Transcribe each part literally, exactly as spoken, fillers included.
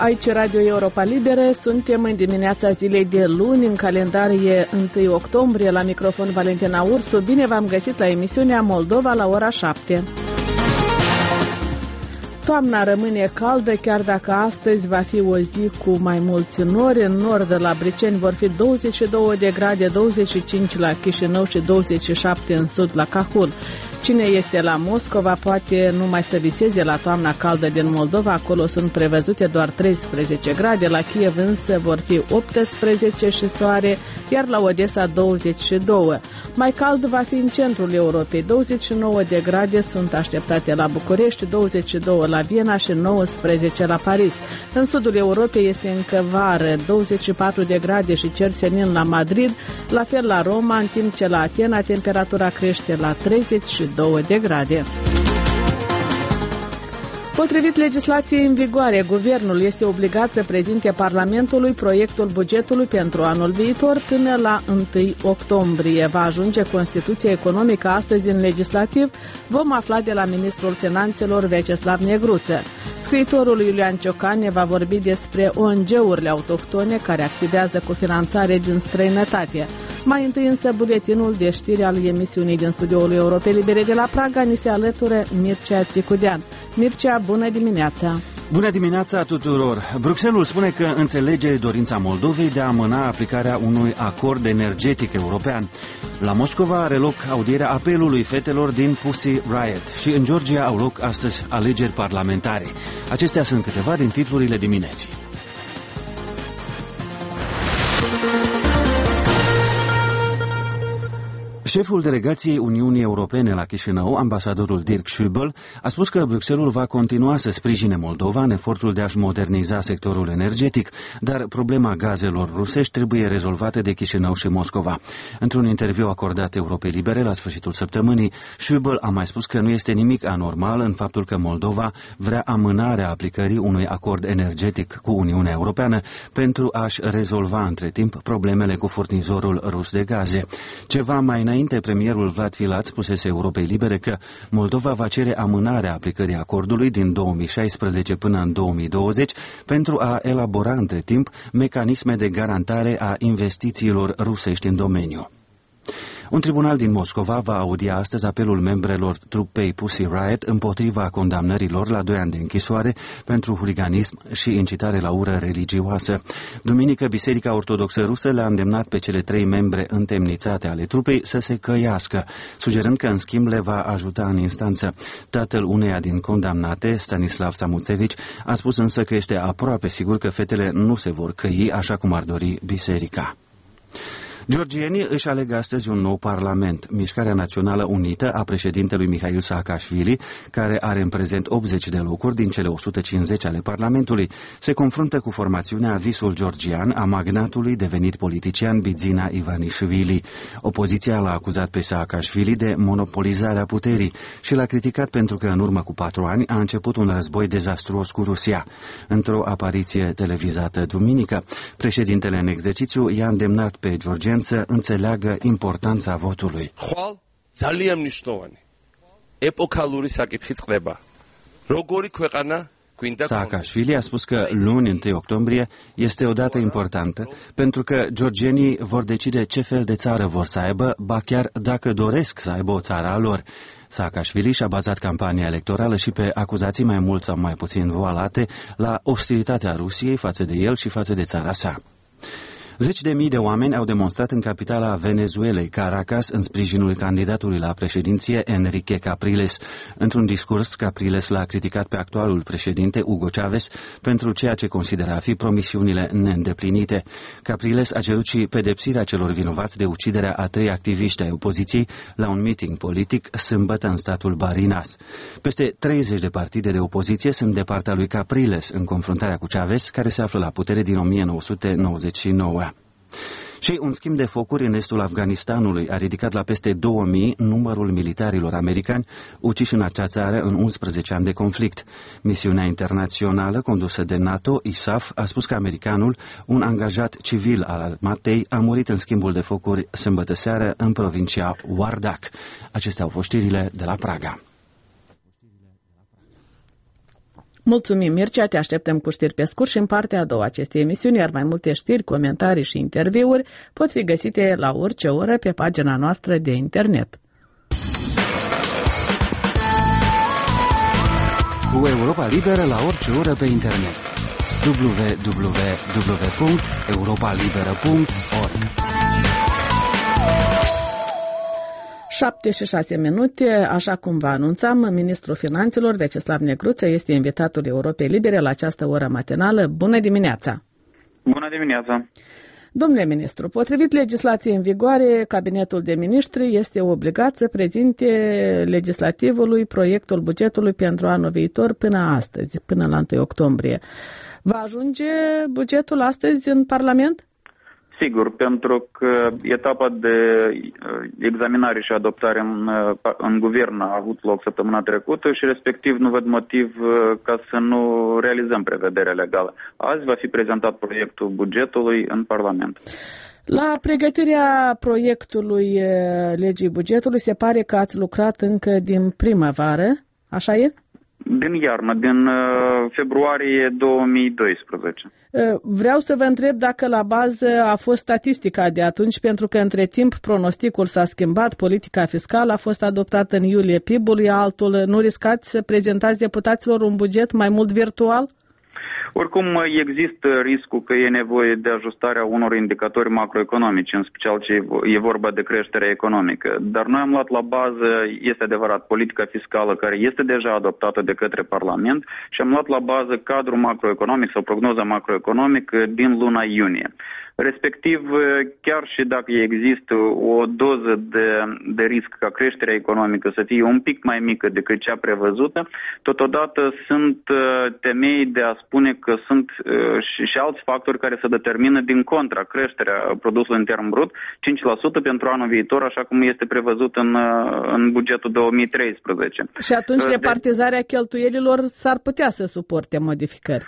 Aici Radio Europa Liberă, suntem în dimineața zilei de luni, în calendar e întâi octombrie, la microfon Valentina Ursu. Bine v-am găsit la emisiunea Moldova la ora șapte. Toamna rămâne caldă, chiar dacă astăzi va fi o zi cu mai mulți nori. În nord, la Briceni, vor fi douăzeci și două de grade, douăzeci și cinci la Chișinău și douăzeci și șapte în sud la Cahul. Cine este la Moscova poate numai să viseze la toamna caldă din Moldova, acolo sunt prevăzute doar treisprezece grade, la Kiev însă vor fi optsprezece și soare, iar la Odessa douăzeci și doi. Mai cald va fi în centrul Europei, douăzeci și nouă de grade sunt așteptate la București, douăzeci și doi la Viena și nouăsprezece la Paris. În sudul Europei este încă vară, douăzeci și patru de grade și cer senin la Madrid, la fel la Roma, în timp ce la Atena temperatura crește la treizeci și două de grade. Potrivit legislației în vigoare, guvernul este obligat să prezinte Parlamentului proiectul bugetului pentru anul viitor până la întâi octombrie. Va ajunge Constituția Economică astăzi în legislativ? Vom afla de la ministrul Finanțelor Vyacheslav Negruță. Scriitorul Iulian Ciocan ne va vorbi despre O N G-urile autohtone care activează cu finanțare din străinătate. Mai întâi însă buletinul de știri al emisiunii din studioul Europei Libere de la Praga ni se alătură Mircea Țicudean. Mircea, bună dimineața! Bună dimineața tuturor! Bruxelles spune că înțelege dorința Moldovei de a amâna aplicarea unui acord energetic european. La Moscova are loc audierea apelului fetelor din Pussy Riot și în Georgia au loc astăzi alegeri parlamentare. Acestea sunt câteva din titlurile dimineții. Șeful delegației Uniunii Europene la Chișinău, ambasadorul Dirk Schübel, a spus că Bruxelles va continua să sprijine Moldova în efortul de a-și moderniza sectorul energetic, dar problema gazelor rusești trebuie rezolvată de Chișinău și Moscova. Într-un interviu acordat Europei Libere la sfârșitul săptămânii, Schübel a mai spus că nu este nimic anormal în faptul că Moldova vrea amânarea aplicării unui acord energetic cu Uniunea Europeană pentru a-și rezolva între timp problemele cu furnizorul rus de gaze. Ceva mai înainte, premierul Vlad Filat spusese Europei Libere că Moldova va cere amânarea aplicării acordului din două mii șaisprezece până în două mii douăzeci pentru a elabora între timp mecanisme de garantare a investițiilor rusești în domeniu. Un tribunal din Moscova va audia astăzi apelul membrelor trupei Pussy Riot împotriva condamnărilor la doi ani de închisoare pentru huliganism și incitare la ură religioasă. Duminică, Biserica Ortodoxă Rusă le-a îndemnat pe cele trei membre întemnițate ale trupei să se căiască, sugerând că în schimb le va ajuta în instanță. Tatăl uneia din condamnate, Stanislav Samuțevici, a spus însă că este aproape sigur că fetele nu se vor căi așa cum ar dori biserica. Georgienii își aleg astăzi un nou parlament. Mișcarea Națională Unită a președintelui Mihail Saakashvili, care are în prezent optzeci de locuri din cele o sută cincizeci ale Parlamentului, se confruntă cu formațiunea Visul Georgian a magnatului devenit politician Bidzina Ivanishvili. Opoziția l-a acuzat pe Saakashvili de monopolizarea puterii și l-a criticat pentru că în urmă cu patru ani a început un război dezastruos cu Rusia. Într-o apariție televizată duminică, președintele în exercițiu i-a îndemnat pe georgieni să înțeleagă importanța votului. Saakashvili a spus că luni, întâi octombrie, este o dată importantă pentru că georgienii vor decide ce fel de țară vor să aibă, ba chiar dacă doresc să aibă o țară a lor. Saakashvili și-a bazat campania electorală și pe acuzații mai mult sau mai puțin voalate la ostilitatea Rusiei față de el și față de țara sa. Zeci de mii de oameni au demonstrat în capitala Venezuelei, Caracas, în sprijinul candidatului la președinție, Enrique Capriles. Într-un discurs, Capriles l-a criticat pe actualul președinte, Hugo Chavez, pentru ceea ce considera a fi promisiunile neîndeplinite. Capriles a cerut și pedepsirea celor vinovați de uciderea a trei activiști ai opoziției la un meeting politic sâmbătă în statul Barinas. Peste treizeci de partide de opoziție sunt de partea lui Capriles în confruntarea cu Chavez, care se află la putere din o mie nouă sute nouăzeci și nouă. Și un schimb de focuri în estul Afganistanului a ridicat la peste două mii numărul militarilor americani uciși în acea țară în unsprezece ani de conflict. Misiunea internațională condusă de NATO, I S A F, a spus că americanul, un angajat civil al armatei, a murit în schimbul de focuri sâmbătă seară în provincia Wardak. Acestea au fost știrile de la Praga. Mulțumim, Mircea, te așteptăm cu știri pe scurt și în partea a doua acestei emisiuni, iar mai multe știri, comentarii și interviuri pot fi găsite la orice oră pe pagina noastră de internet. Cu Europa Liberă la orice oră pe internet. w w w punct europa liberă punct org șapte și șase minute, așa cum vă anunțam, ministrul finanțelor Vyacheslav Negruță este invitatul Europei Libere la această oră matinală. Bună dimineața! Bună dimineața! Domnule ministru, potrivit legislației în vigoare, cabinetul de miniștri este obligat să prezinte legislativului proiectul bugetului pentru anul viitor până astăzi, până la întâi octombrie. Va ajunge bugetul astăzi în Parlament? Sigur, pentru că etapa de examinare și adoptare în, în guvern a avut loc săptămâna trecută și respectiv nu văd motiv ca să nu realizăm prevederea legală. Azi va fi prezentat proiectul bugetului în Parlament. La pregătirea proiectului legii bugetului se pare că ați lucrat încă din primăvară, așa e? Din iarnă, din februarie două mii doisprezece. Vreau să vă întreb dacă la bază a fost statistica de atunci, pentru că între timp pronosticul s-a schimbat, politica fiscală a fost adoptată în iulie, P I B-ul e altul. Nu riscați să prezentați deputaților un buget mai mult virtual? Oricum există riscul că e nevoie de ajustarea unor indicatori macroeconomici, în special ce e vorba de creștere economică. Dar noi am luat la bază, este adevărat, politica fiscală care este deja adoptată de către Parlament și am luat la bază cadrul macroeconomic sau prognoza macroeconomică din luna iunie. Respectiv, chiar și dacă există o doză de, de risc ca creșterea economică să fie un pic mai mică decât cea prevăzută, totodată sunt temei de a spune că sunt și, și alți factori care se determină din contra creșterea produsului intern brut, cinci la sută pentru anul viitor, așa cum este prevăzut în, în bugetul două mii treisprezece. Și atunci repartizarea cheltuielilor s-ar putea să suporte modificări.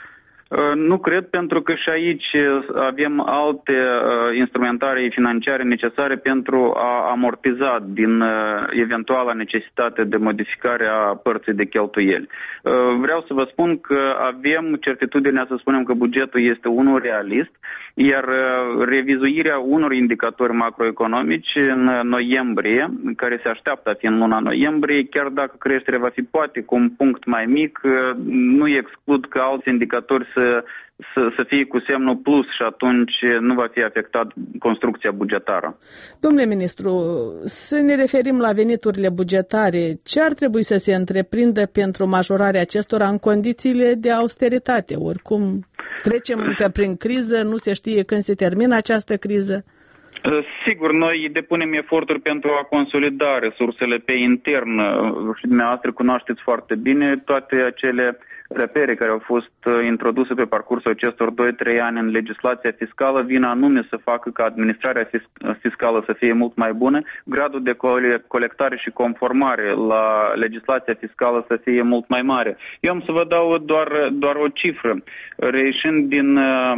Nu cred, pentru că și aici avem alte instrumentare financiare necesare pentru a amortiza din eventuala necesitate de modificare a părții de cheltuieli. Vreau să vă spun că avem certitudinea să spunem că bugetul este unul realist, iar revizuirea unor indicatori macroeconomici în noiembrie, care se așteaptă a fi în luna noiembrie, chiar dacă creșterea va fi poate cu un punct mai mic, nu exclud că alți indicatori să Să, să fie cu semnul plus și atunci nu va fi afectat construcția bugetară. Domnule ministru, să ne referim la veniturile bugetare. Ce ar trebui să se întreprindă pentru majorarea acestora în condițiile de austeritate? Oricum, trecem încă prin criză, nu se știe când se termină această criză. Sigur, noi depunem eforturi pentru a consolida resursele pe intern și dumneavoastră cunoașteți foarte bine toate acele repere care au fost introduse pe parcursul acestor doi trei ani în legislația fiscală vin anume să facă ca administrarea fiscală să fie mult mai bună, gradul de colectare și conformare la legislația fiscală să fie mult mai mare. Eu am să vă dau doar, doar o cifră. Reieșind din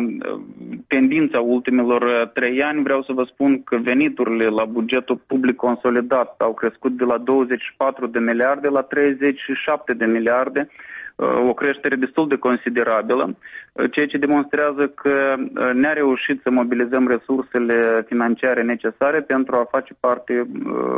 tendința ultimilor trei ani, vreau să vă spun că veniturile la bugetul public consolidat au crescut de la douăzeci și patru de miliarde la treizeci și șapte de miliarde, o creștere destul de considerabilă, ceea ce demonstrează că ne-a reușit să mobilizăm resursele financiare necesare pentru a face, parte,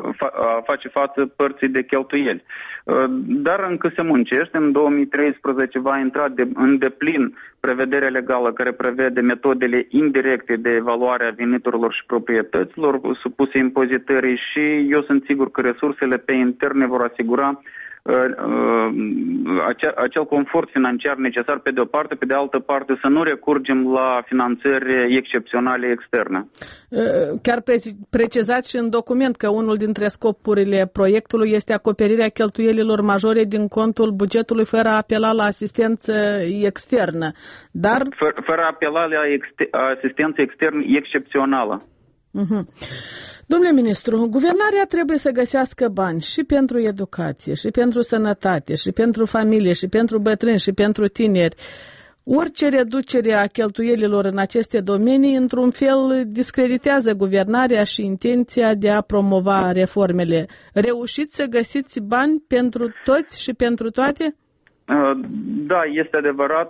a face față părții de cheltuieli. Dar încă se muncește. În două mii treisprezece va intra de, în deplin prevederea legală care prevede metodele indirecte de evaluare a veniturilor și proprietăților supuse impozitării și eu sunt sigur că resursele pe interne vor asigura Acel, acel confort financiar necesar pe de o parte, pe de altă parte să nu recurgem la finanțări excepționale externe. Chiar precizați și în document că unul dintre scopurile proiectului este acoperirea cheltuielilor majore din contul bugetului fără a apela la asistență externă. Dar... Fără, fără a apela la exter- asistență externă excepțională. Uh-huh. Domnule ministru, guvernarea trebuie să găsească bani și pentru educație, și pentru sănătate, și pentru familie, și pentru bătrâni, și pentru tineri. Orice reducere a cheltuielilor în aceste domenii, într-un fel, discreditează guvernarea și intenția de a promova reformele. Reușiți să găsiți bani pentru toți și pentru toate? Da, este adevărat,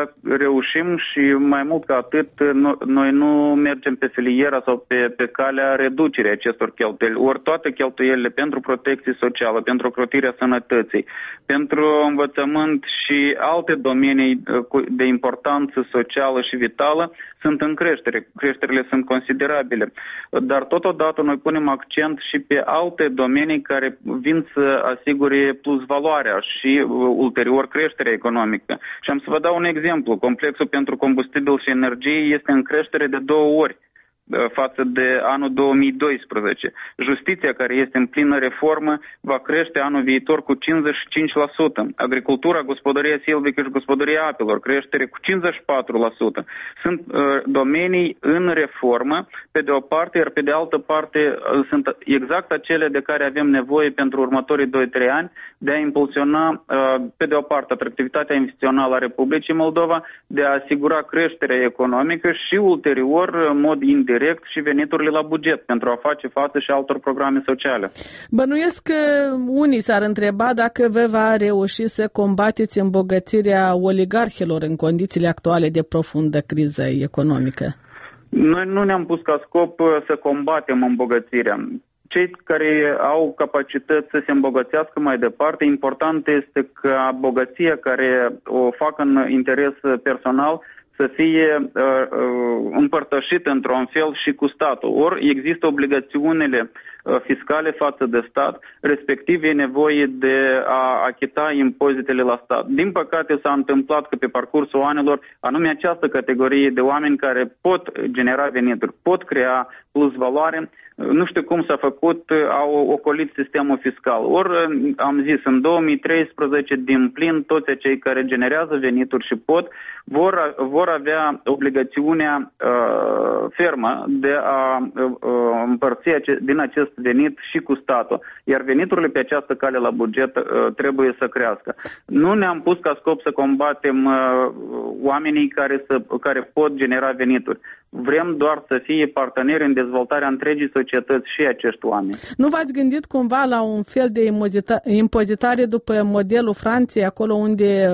reușim și mai mult ca atât, noi nu mergem pe filiera sau pe, pe calea reducerii acestor cheltuieli. Ori toate cheltuielile pentru protecție socială, pentru ocrotirea sănătății, pentru învățământ și alte domenii de importanță socială și vitală sunt în creștere. Creșterile sunt considerabile. Dar totodată noi punem accent și pe alte domenii care vin să asigure plus valoarea și ulterior creșterea economică. Și am să vă dau un exemplu. Complexul pentru combustibil și energie este în creștere de două ori față de anul două mii doisprezece. Justiția, care este în plină reformă, va crește anul viitor cu cincizeci și cinci la sută. Agricultura, gospodăria silvică și gospodăria apelor, creștere cu cincizeci și patru la sută. Sunt uh, domenii în reformă, pe de o parte, iar pe de altă parte uh, sunt exact acele de care avem nevoie pentru următorii doi trei ani, de a impulsiona, uh, pe de o parte, atractivitatea investițională a Republicii Moldova, de a asigura creșterea economică și ulterior, în mod indirect, direct și veniturile la buget pentru a face față și altor programe sociale. Bănuiesc că unii s-ar întreba dacă vă va reuși să combateți îmbogățirea oligarhilor în condițiile actuale de profundă criză economică. Noi nu ne-am pus ca scop să combatem îmbogățirea. Cei care au capacități să se îmbogățească mai departe, important este ca bogăția care o fac în interes personal să fie uh, uh, împărtășită într-un fel și cu statul. Ori există obligațiunile uh, fiscale față de stat, respectiv e nevoie de a achita impozitele la stat. Din păcate s-a întâmplat că pe parcursul anilor, anume această categorie de oameni care pot genera venituri, pot crea plus valoare, nu știu cum s-a făcut, au ocolit sistemul fiscal. Ori am zis, în două mii treisprezece, din plin, toți cei care generează venituri și pot, vor, vor avea obligațiunea uh, fermă de a uh, împărți ace- din acest venit și cu statul. Iar veniturile pe această cale la buget uh, trebuie să crească. Nu ne-am pus ca scop să combatem uh, oamenii care, să, care pot genera venituri. Vrem doar să fie parteneri în dezvoltarea întregii societăți și acești oameni. Nu v-ați gândit cumva la un fel de impozitare după modelul Franței, acolo unde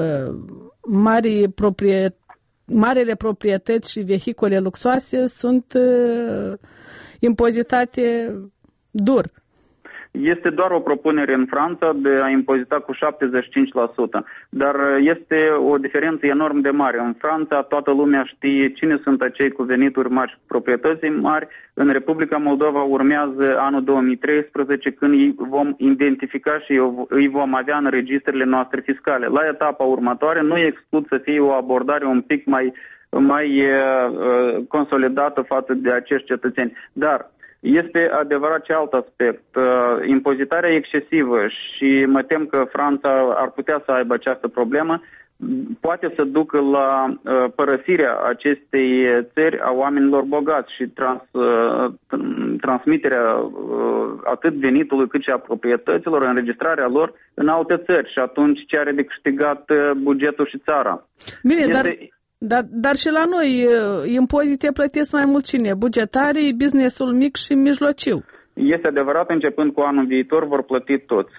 mari proprietăți, marile proprietăți și vehicule luxoase sunt uh, impozitate dur? Este doar o propunere în Franța de a impozita cu șaptezeci și cinci la sută, dar este o diferență enorm de mare. În Franța toată lumea știe cine sunt acei cu venituri mari și proprietăți mari. În Republica Moldova urmează anul două mii treisprezece, când îi vom identifica și îi vom avea în registrele noastre fiscale. La etapa următoare nu exclud să fie o abordare un pic mai, mai uh, consolidată față de acești cetățeni. Dar este adevărat și alt aspect. Impozitarea excesivă, și mă tem că Franța ar putea să aibă această problemă, poate să ducă la părăsirea acestei țări a oamenilor bogați și trans, transmiterea atât venitului cât și a proprietăților, înregistrarea lor în alte țări. Și atunci ce are de câștigat bugetul și țara? Bine, este... dar... Dar, dar și la noi impozite plătesc mai mult cine? Bugetarii, businessul mic și mijlociu. Este adevărat, începând cu anul viitor vor plăti toți.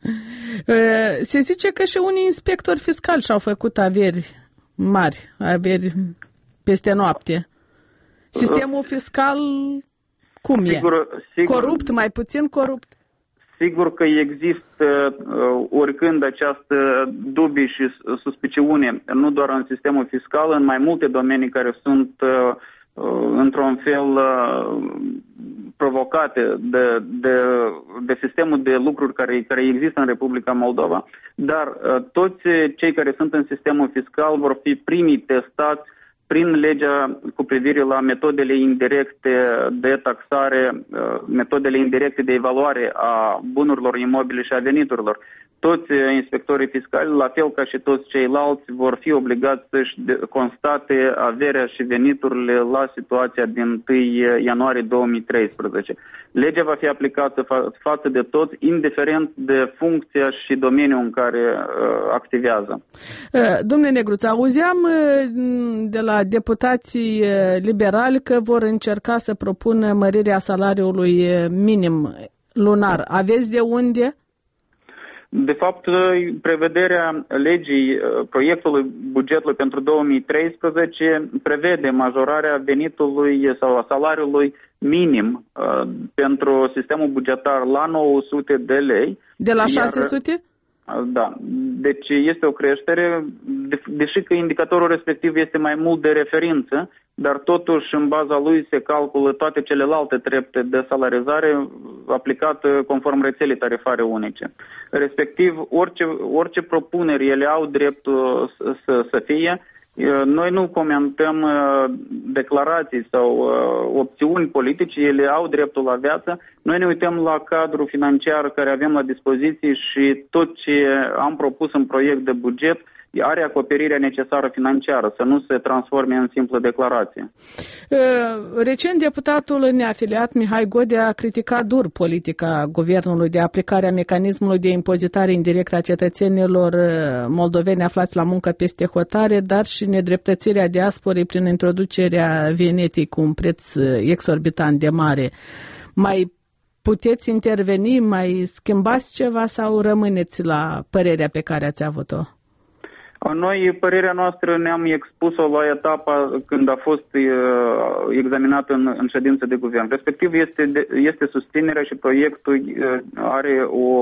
Se zice că și unii inspectori fiscali și-au făcut averi mari, averi peste noapte. Sistemul fiscal cum sigur, e? Sigur. Corupt, mai puțin corupt? Sigur că există uh, oricând această dubii și suspiciune, nu doar în sistemul fiscal, în mai multe domenii care sunt uh, uh, într-un fel uh, provocate de, de, de sistemul de lucruri care, care există în Republica Moldova, dar uh, toți cei care sunt în sistemul fiscal vor fi primii testați prin legea cu privire la metodele indirecte de taxare, metodele indirecte de evaluare a bunurilor imobile și a veniturilor. Toți inspectorii fiscali, la fel ca și toți ceilalți, vor fi obligați să-și constate averea și veniturile la situația din întâi ianuarie două mii treisprezece. Legea va fi aplicată fa- față de toți, indiferent de funcția și domeniul în care uh, activează. Domnule Negruț, auzeam de la deputații liberali că vor încerca să propună mărirea salariului minim lunar. Aveți de unde? De fapt, prevederea legii proiectului bugetului pentru două mii treisprezece prevede majorarea venitului sau a salariului minim uh, pentru sistemul bugetar la nouă sute de lei. De la șase sute? Iar, da. Deci este o creștere, de, deși că indicatorul respectiv este mai mult de referință, dar totuși în baza lui se calculă toate celelalte trepte de salarizare aplicată conform rețelei tarifare unice. Respectiv, orice, orice propuneri ele au dreptul să, să, să fie. Noi nu comentăm declarații sau opțiuni politice, ele au dreptul la viață. Noi ne uităm la cadrul financiar care avem la dispoziție și tot ce am propus în proiect de buget are acoperirea necesară financiară, să nu se transforme în simplă declarație. Recent, deputatul neafiliat Mihai Godea a criticat dur politica guvernului de aplicare a mecanismului de impozitare indirectă a cetățenilor moldoveni aflați la muncă peste hotare, dar și nedreptățirea diasporei prin introducerea vienetei cu un preț exorbitant de mare. Mai puteți interveni, mai schimbați ceva sau rămâneți la părerea pe care ați avut-o? Noi, părerea noastră, ne-am expus-o la etapa când a fost uh, examinată în, în ședință de guvern. Respectiv este, de, este susținerea și proiectul uh, are o,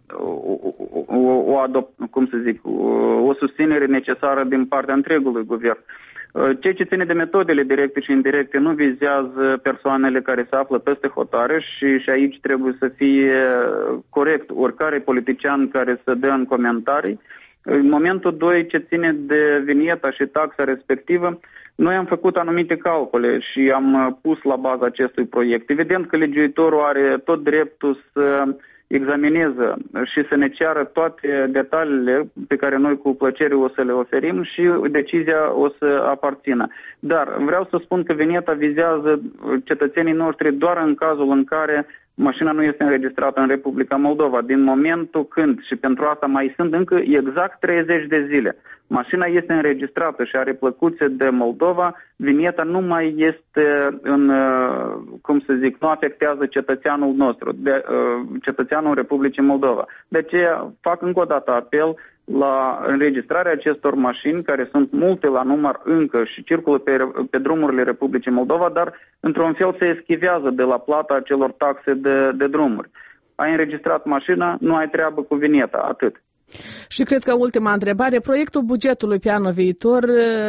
o, o, o, adop, cum să zic, o, o susținere necesară din partea întregului guvern. Uh, ceea ce ține de metodele directe și indirecte nu vizează persoanele care se află peste hotare și, și aici trebuie să fie corect oricare politician care să dea în comentarii. În momentul doi, ce ține de vinieta și taxa respectivă, noi am făcut anumite calcule și am pus la baza acestui proiect. Evident că legiuitorul are tot dreptul să examineze și să ne ceară toate detaliile pe care noi cu plăcere o să le oferim și decizia o să aparțină. Dar vreau să spun că vinieta vizează cetățenii noștri doar în cazul în care mașina nu este înregistrată în Republica Moldova. Din momentul când, și pentru asta mai sunt încă exact treizeci de zile, mașina este înregistrată și are plăcuțe de Moldova, vinieta nu mai este în, cum să zic, nu afectează cetățeanul nostru, de, cetățeanul Republicii Moldova. De aceea fac încă o dată apel la înregistrarea acestor mașini, care sunt multe la număr încă și circulă pe, pe drumurile Republicii Moldova, dar într-un fel se eschivează de la plata acelor taxe de, de drumuri. Ai înregistrat mașina, nu ai treabă cu vinieta, atât. Și cred că ultima întrebare, proiectul bugetului pe anul viitor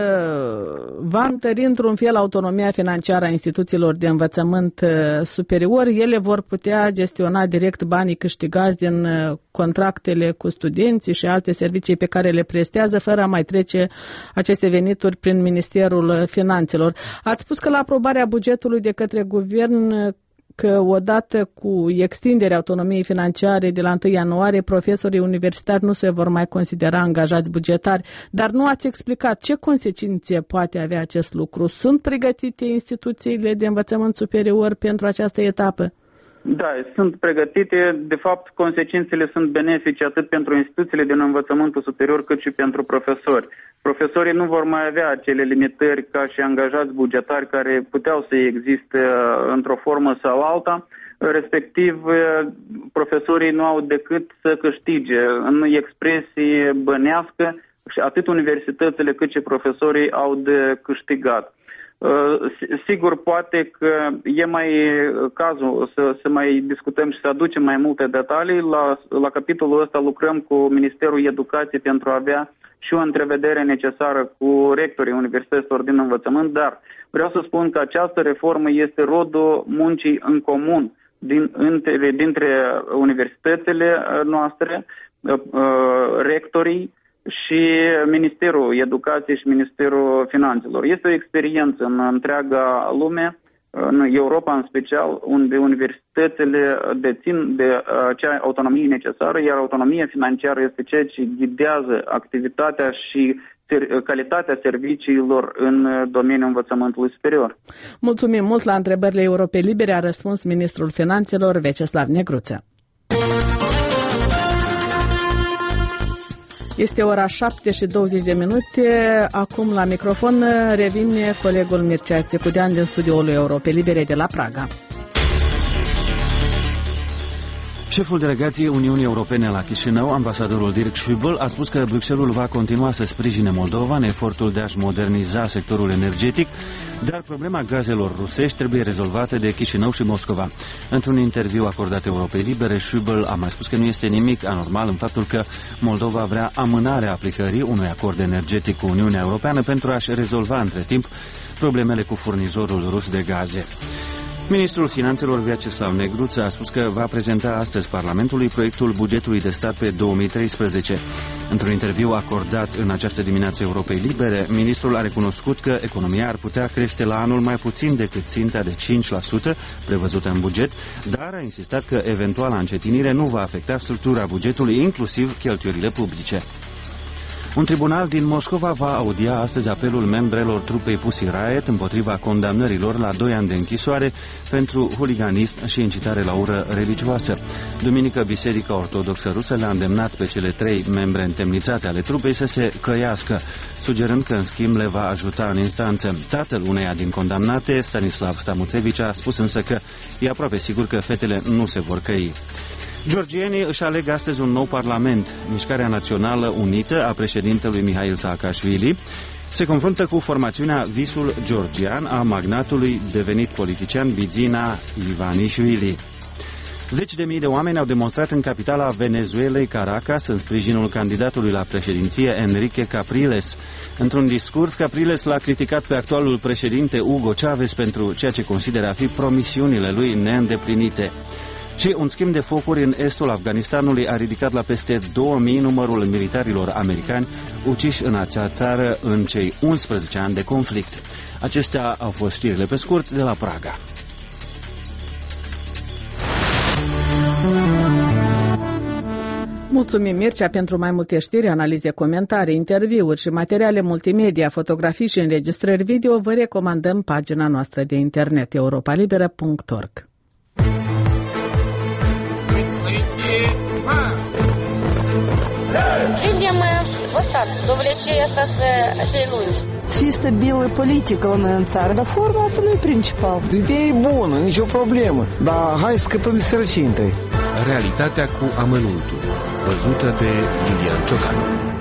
va întări într-un fel autonomia financiară a instituțiilor de învățământ superior. Ele vor putea gestiona direct banii câștigați din contractele cu studenții și alte servicii pe care le prestează, fără a mai trece aceste venituri prin Ministerul Finanțelor. Ați spus că la aprobarea bugetului de către guvern, că odată cu extinderea autonomiei financiare de la întâi ianuarie, profesorii universitari nu se vor mai considera angajați bugetari, dar nu ați explicat ce consecințe poate avea acest lucru. Sunt pregătite instituțiile de învățământ superior pentru această etapă? Da, sunt pregătite. De fapt, consecințele sunt benefice atât pentru instituțiile din învățământul superior cât și pentru profesori. Profesorii nu vor mai avea acele limitări ca și angajați bugetari care puteau să existe într-o formă sau alta. Respectiv, profesorii nu au decât să câștige în expresie bănească și atât universitățile cât și profesorii au de câștigat. Sigur, poate că e mai cazul să, să mai discutăm și să aducem mai multe detalii. La, la capitolul ăsta lucrăm cu Ministerul Educației pentru a avea și o întrevedere necesară cu rectorii universităților din învățământ, dar vreau să spun că această reformă este rodul muncii în comun din, între, dintre universitățile noastre, rectorii, și Ministerul Educației și Ministerul Finanțelor. Este o experiență în întreaga lume, în Europa în special, unde universitățile dețin de acea autonomie necesară, iar autonomia financiară este ceea ce ghidează activitatea și calitatea serviciilor în domeniul învățământului superior. Mulțumim mult. La întrebările Europei Libere a răspuns Ministrul Finanțelor Veceslav Negruță. Este ora șapte și douăzeci de minute. Acum la microfon revine colegul Mircea Țicudean din studioul Europei Libere de la Praga. Șeful delegației Uniunii Europene la Chișinău, ambasadorul Dirk Schübel, a spus că Bruxelles va continua să sprijine Moldova în efortul de a-și moderniza sectorul energetic, dar problema gazelor rusești trebuie rezolvată de Chișinău și Moscova. Într-un interviu acordat Europei Libere, Schübel a mai spus că nu este nimic anormal în faptul că Moldova vrea amânarea aplicării unui acord energetic cu Uniunea Europeană pentru a-și rezolva între timp problemele cu furnizorul rus de gaze. Ministrul Finanțelor Vyacheslav Negruță a spus că va prezenta astăzi Parlamentului proiectul bugetului de stat pe două mii treisprezece. Într-un interviu acordat în această dimineață Europei Libere, ministrul a recunoscut că economia ar putea crește la anul mai puțin decât ținta de cinci la sută prevăzută în buget, dar a insistat că eventuala încetinire nu va afecta structura bugetului, inclusiv cheltuielile publice. Un tribunal din Moscova va audia astăzi apelul membrelor trupei Pussy Riot împotriva condamnărilor la doi ani de închisoare pentru huliganism și incitare la ură religioasă. Duminică, Biserica Ortodoxă Rusă le-a îndemnat pe cele trei membre întemnițate ale trupei să se căiască, sugerând că în schimb le va ajuta în instanță. Tatăl uneia din condamnate, Stanislav Samuțevici, a spus însă că e aproape sigur că fetele nu se vor căi. Georgienii își aleg astăzi un nou parlament. Mișcarea Națională Unită a președintelui Mihail Saakashvili se confruntă cu formațiunea Visul Georgian a magnatului devenit politician Bidzina Ivanishvili. Zeci de mii de oameni au demonstrat în capitala Venezuelei, Caracas, în sprijinul candidatului la președinție Enrique Capriles. Într-un discurs, Capriles l-a criticat pe actualul președinte Hugo Chavez pentru ceea ce consideră a fi promisiunile lui neîndeplinite. Și un schimb de focuri în estul Afganistanului a ridicat la peste două mii numărul militarilor americani uciși în acea țară în cei unsprezece ani de conflict. Acestea au fost știrile pe scurt de la Praga. Mulțumim, Mircea, pentru mai multe știri, analize, comentarii, interviuri și materiale multimedia, fotografii și înregistrări video. Vă recomandăm pagina noastră de internet europa liberă punct org. Видим вот так, довлечение остаться cei lungi. Și stabilă politică la noi în țară, dar forma asta nu e principal. Ideea e bună, nicio problemă, dar hai să scăpăm de sărăcie întâi. Realitatea cu amănuntul, văzută de Iulian Ciocan.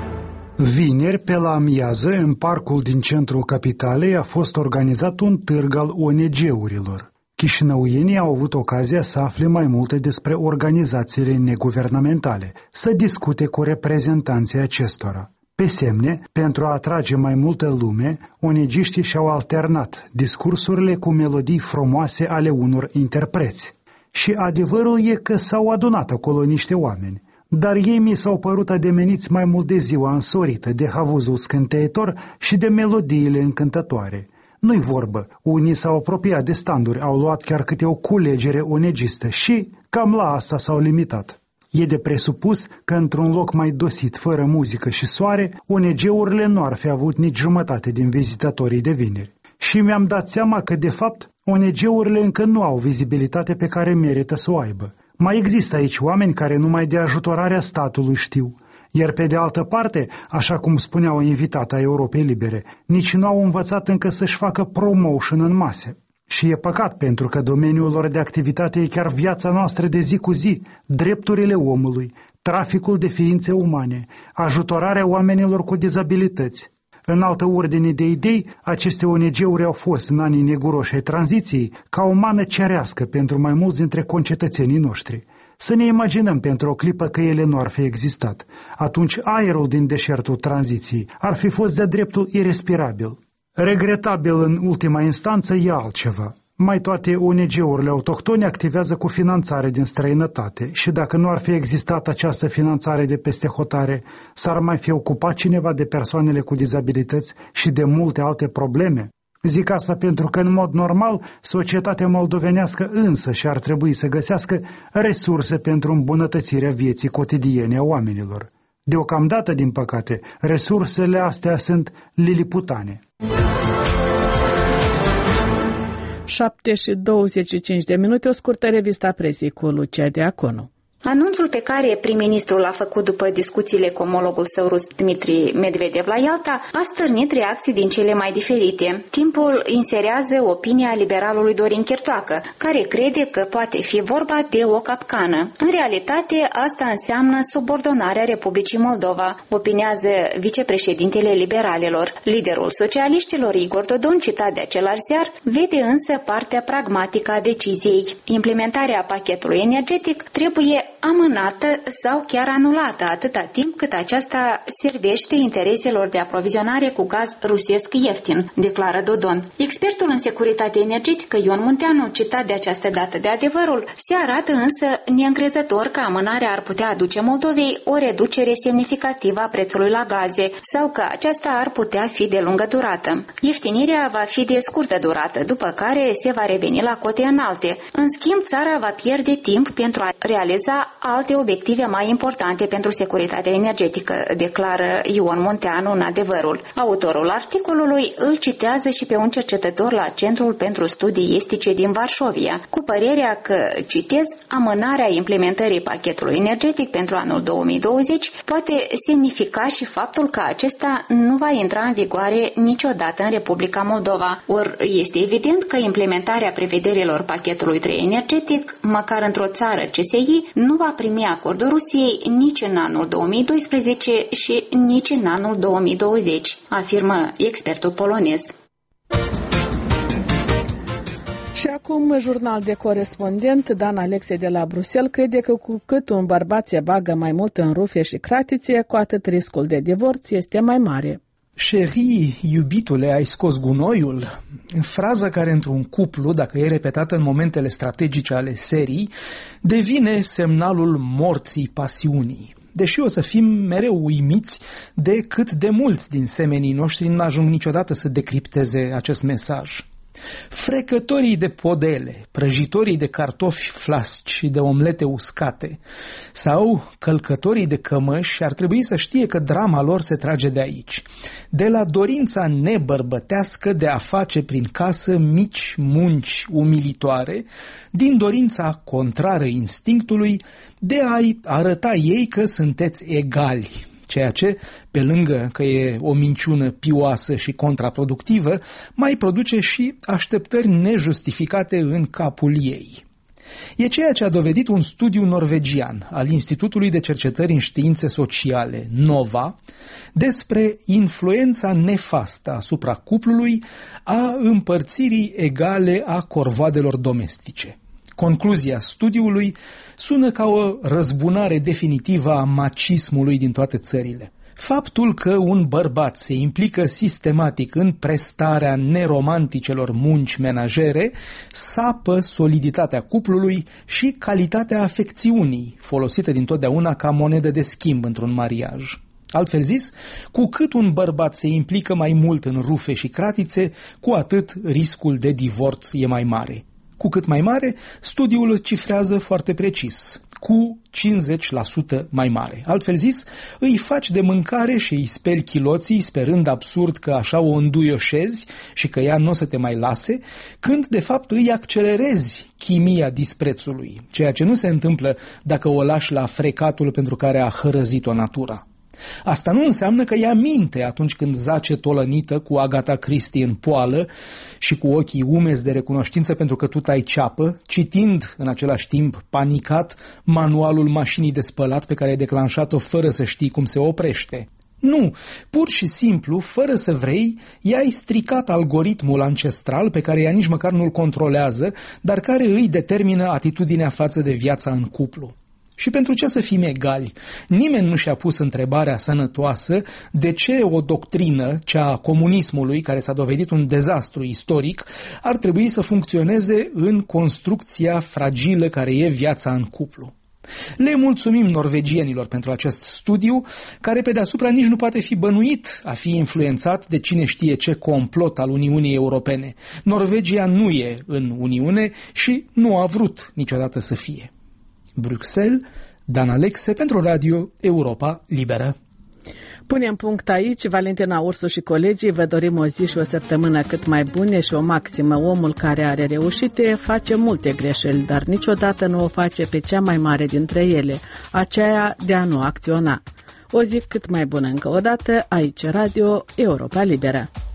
Vineri, pe la amiază, în parcul din centrul capitalei a fost organizat un târg al O N G-urilor. Chișinăuienii au avut ocazia să afle mai multe despre organizațiile neguvernamentale, să discute cu reprezentanții acestora. Pe semne, pentru a atrage mai multă lume, O N G-știi și-au alternat discursurile cu melodii frumoase ale unor interpreți. Și adevărul e că s-au adunat acolo niște oameni, dar ei mi s-au părut ademeniți mai mult de ziua însorită, de havuzul scânteitor și de melodiile încântătoare. Nu-i vorbă, unii s-au apropiat de standuri, au luat chiar câte o culegere onegistă și cam la asta s-au limitat. E de presupus că într-un loc mai dosit, fără muzică și soare, O N G-urile nu ar fi avut nici jumătate din vizitatorii de vineri. Și mi-am dat seama că, de fapt, O N G-urile încă nu au vizibilitate pe care merită să o aibă. Mai există aici oameni care numai de ajutorarea statului știu. Iar pe de altă parte, așa cum spunea o invitată a Europei Libere, nici nu au învățat încă să-și facă promotion în mase. Și e păcat, pentru că domeniul lor de activitate e chiar viața noastră de zi cu zi, drepturile omului, traficul de ființe umane, ajutorarea oamenilor cu dizabilități. În altă ordine de idei, aceste O N G-uri au fost în anii neguroși ai tranziției ca o mană cerească pentru mai mulți dintre concetățenii noștri. Să ne imaginăm pentru o clipă că ele nu ar fi existat. Atunci aerul din deșertul tranziției ar fi fost de-a dreptul irespirabil. Regretabil în ultima instanță e altceva. Mai toate O N G-urile autohtone activează cu finanțare din străinătate și dacă nu ar fi existat această finanțare de peste hotare, s-ar mai fi ocupat cineva de persoanele cu dizabilități și de multe alte probleme? Zic asta pentru că, în mod normal, societatea moldovenească însă și ar trebui să găsească resurse pentru îmbunătățirea vieții cotidiene a oamenilor. Deocamdată, din păcate, resursele astea sunt liliputane. șapte și douăzeci și cinci de minute, o scurtă revistă a presiei cu Lucia Diaconu. Anunțul pe care prim-ministrul l-a făcut după discuțiile cu omologul său rus Dmitri Medvedev la Ialta a stârnit reacții din cele mai diferite. Timpul inserează opinia liberalului Dorin Chirtoacă, care crede că poate fi vorba de o capcană. În realitate, asta înseamnă subordonarea Republicii Moldova, opinează vicepreședintele liberalilor. Liderul socialiștilor, Igor Dodon, citat de același ziar, vede însă partea pragmatică a deciziei. Implementarea pachetului energetic trebuie amânată sau chiar anulată atâta timp cât aceasta servește intereselor de aprovizionare cu gaz rusesc ieftin, declară Dodon. Expertul în securitate energetică Ion Munteanu, citat de această dată de Adevărul, se arată însă neîncrezător că amânarea ar putea aduce Moldovei o reducere semnificativă a prețului la gaze sau că aceasta ar putea fi de lungă durată. Ieftinirea va fi de scurtă durată, după care se va reveni la cote înalte. În schimb, țara va pierde timp pentru a realiza alte obiective mai importante pentru securitatea energetică, declară Ion Munteanu în Adevărul. Autorul articolului îl citează și pe un cercetător la Centrul pentru Studii Estice din Varșovia, cu părerea că, citez, amânarea implementării pachetului energetic pentru anul două mii douăzeci poate semnifica și faptul că acesta nu va intra în vigoare niciodată în Republica Moldova. Or, este evident că implementarea prevederilor pachetului trei energetic, măcar într-o țară C S I, nu va primi acordul Rusiei nici în anul două mii doisprezece și nici în anul două mii douăzeci, afirmă expertul polonez. Și acum, jurnal de corespondent Dan Alexe de la Bruxelles crede că cu cât un bărbat se bagă mai mult în rufe și cratiție, cu atât riscul de divorț este mai mare. Chérie, iubitule, ai scos gunoiul? Fraza care într-un cuplu, dacă e repetată în momentele strategice ale serii, devine semnalul morții pasiunii. Deși o să fim mereu uimiți de cât de mulți din semenii noștri nu ajung niciodată să decripteze acest mesaj. Frecătorii de podele, prăjitorii de cartofi flasci și de omlete uscate sau călcătorii de cămăși ar trebui să știe că drama lor se trage de aici, de la dorința nebărbătească de a face prin casă mici munci umilitoare, din dorința contrară instinctului de a-i arăta ei că sunteți egali, ceea ce, pe lângă că e o minciună pioasă și contraproductivă, mai produce și așteptări nejustificate în capul ei. E ceea ce a dovedit un studiu norvegian al Institutului de Cercetări în Științe Sociale, NOVA, despre influența nefastă asupra cuplului a împărțirii egale a corvoadelor domestice. Concluzia studiului sună ca o răzbunare definitivă a macismului din toate țările. Faptul că un bărbat se implică sistematic în prestarea neromanticelor munci menajere sapă soliditatea cuplului și calitatea afecțiunii, folosită dintotdeauna ca monedă de schimb într-un mariaj. Altfel zis, cu cât un bărbat se implică mai mult în rufe și cratițe, cu atât riscul de divorț e mai mare. Cu cât mai mare, studiul îl cifrează foarte precis, cu cincizeci la sută mai mare. Altfel zis, îi faci de mâncare și îi speli chiloții, sperând absurd că așa o înduioșezi și că ea nu o să te mai lase, când de fapt îi accelerezi chimia disprețului, ceea ce nu se întâmplă dacă o lași la frecatul pentru care a hărăzit-o natura. Asta nu înseamnă că ea minte atunci când zace tolănită cu Agatha Christie în poală și cu ochii umezi de recunoștință pentru că tu tai ceapă, citind în același timp, panicat, manualul mașinii de spălat pe care ai declanșat-o fără să știi cum se oprește. Nu, pur și simplu, fără să vrei, i-ai stricat algoritmul ancestral pe care ea nici măcar nu-l controlează, dar care îi determină atitudinea față de viața în cuplu. Și pentru ce să fim egali? Nimeni nu și-a pus întrebarea sănătoasă de ce o doctrină, cea a comunismului, care s-a dovedit un dezastru istoric, ar trebui să funcționeze în construcția fragilă care e viața în cuplu. Le mulțumim norvegienilor pentru acest studiu, care pe deasupra nici nu poate fi bănuit a fi influențat de cine știe ce complot al Uniunii Europene. Norvegia nu e în Uniune și nu a vrut niciodată să fie. Bruxelles, Dan Alexe pentru Radio Europa Liberă. Punem punct aici. Valentina Ursu și colegii vă dorim o zi și o săptămână cât mai bune și o maximă. Omul care are reușite face multe greșeli, dar niciodată nu o face pe cea mai mare dintre ele, aceea de a nu acționa. O zi cât mai bună încă o dată, aici Radio Europa Liberă.